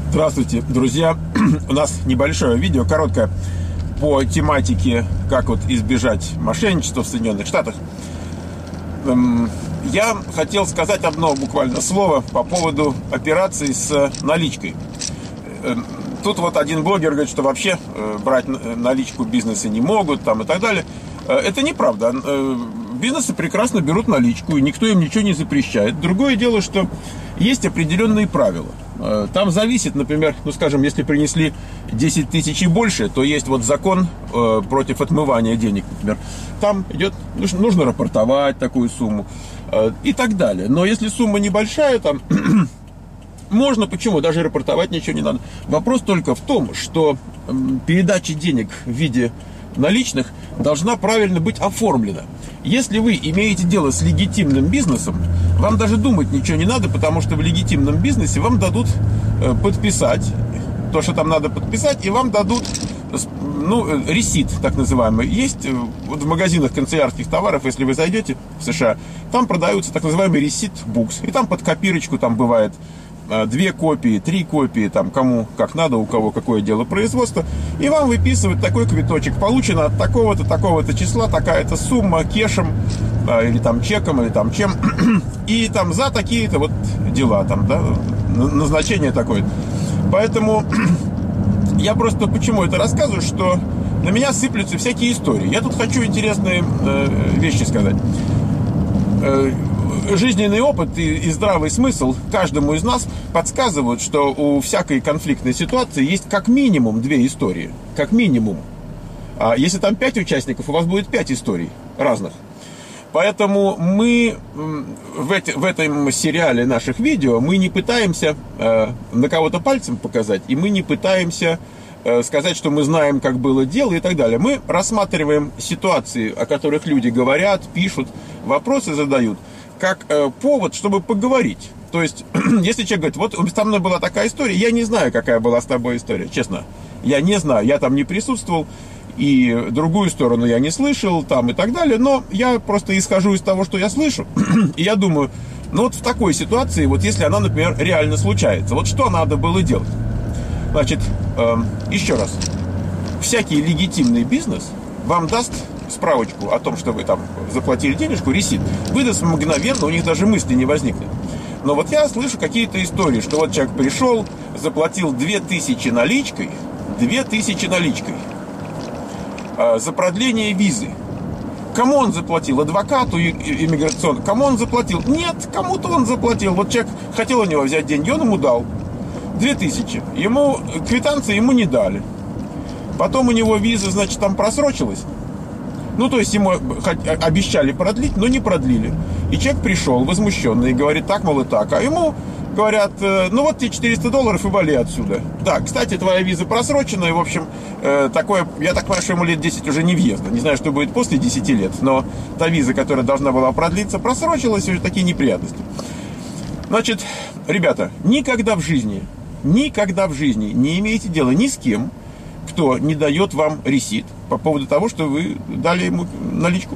Здравствуйте, друзья! У нас небольшое видео, короткое, по тематике, как вот избежать мошенничества в Соединенных Штатах. Я хотел сказать одно буквально слово по поводу операций с наличкой. Тут вот один блогер говорит, что вообще брать наличку бизнесы не могут, там и так далее. Это неправда. Бизнесы прекрасно берут наличку, и никто им ничего не запрещает. Другое дело, что есть определенные правила. Там зависит, например, скажем, если принесли 10 тысяч и больше, то есть вот закон против отмывания денег, например. Там идет, нужно рапортовать такую сумму и так далее. Но если сумма небольшая, там можно, почему? Даже рапортовать ничего не надо. Вопрос только в том, что передача денег в виде наличных должна правильно быть оформлена. Если вы имеете дело с легитимным бизнесом, вам даже думать ничего не надо, потому что в легитимном бизнесе вам дадут подписать то, что там надо подписать, и вам дадут, ресит, так называемый. Есть вот в магазинах канцелярских товаров, если вы зайдете в США, там продаются так называемый ресит букс, и там под копирочку там бывает 2 копии, 3 копии, там кому как надо, у кого какое дело производства, и вам выписывают такой квиточек. Получено от такого-то, такого-то числа, такая-то сумма, кешем, или там чеком, или там чем, и там за такие-то вот дела, там, да, назначение такое. Поэтому я просто почему это рассказываю, что на меня сыплются всякие истории. Я тут хочу интересные вещи сказать. Жизненный опыт и здравый смысл каждому из нас подсказывают, что у всякой конфликтной ситуации есть как минимум 2 истории. Как минимум. А если там 5 участников, у вас будет 5 историй разных. Поэтому мы в этом сериале наших видео мы не пытаемся на кого-то пальцем показать, и мы не пытаемся сказать, что мы знаем, как было дело и так далее. Мы рассматриваем ситуации, о которых люди говорят, пишут, вопросы задают, как повод, чтобы поговорить. То есть, если человек говорит, вот со мной была такая история, я не знаю, какая была с тобой история, честно. Я не знаю, я там не присутствовал, и другую сторону я не слышал, там и так далее, но я просто исхожу из того, что я слышу, и я думаю, вот в такой ситуации, вот если она, например, реально случается, вот что надо было делать? Значит, еще раз, всякий легитимный бизнес вам даст справочку о том, что вы там заплатили денежку, ресит, выдаст мгновенно, у них даже мысли не возникнет. Но вот я слышу какие-то истории, что вот человек пришел, заплатил 2000 наличкой, 2000 наличкой за продление визы. Кому он заплатил? Адвокату иммиграционному? Кому он заплатил? Нет, кому-то он заплатил. Вот человек хотел у него взять деньги, он ему дал 2000. Ему квитанции ему не дали. Потом у него виза, значит, там просрочилась. То есть ему обещали продлить, но не продлили. И человек пришел возмущенный и говорит, так, мол, и так. А ему говорят, вот тебе $400 и вали отсюда. Да, кстати, твоя виза просрочена, и, в общем, такое, я так понимаю, что ему лет 10 уже не въезда. Не знаю, что будет после 10 лет, но та виза, которая должна была продлиться, просрочилась, и уже такие неприятности. Значит, ребята, никогда в жизни не имейте дела ни с кем, кто не дает вам ресит по поводу того, что вы дали ему наличку.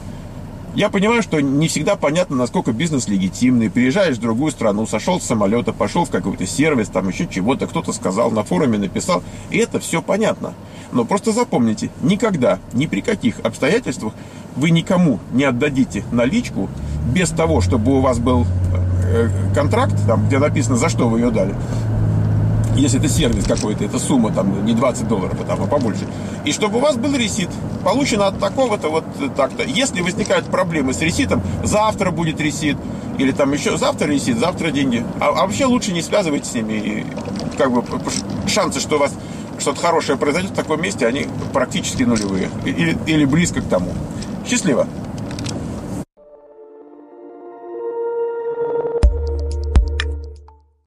Я понимаю, что не всегда понятно, насколько бизнес легитимный. Приезжаешь в другую страну, сошел с самолета, пошел в какой-то сервис, там еще чего-то, кто-то сказал, на форуме написал. И это все понятно. Но просто запомните, никогда, ни при каких обстоятельствах вы никому не отдадите наличку без того, чтобы у вас был контракт, там, где написано, за что вы ее дали. Если это сервис какой-то, это сумма там не $20, а побольше. И чтобы у вас был ресит, получено от такого-то, вот так-то. Если возникают проблемы с реситом, завтра будет ресит, или там еще завтра ресит, завтра деньги. А вообще лучше не связывайтесь с ними. И, шансы, что у вас что-то хорошее произойдет в таком месте, они практически нулевые. Или близко к тому. Счастливо!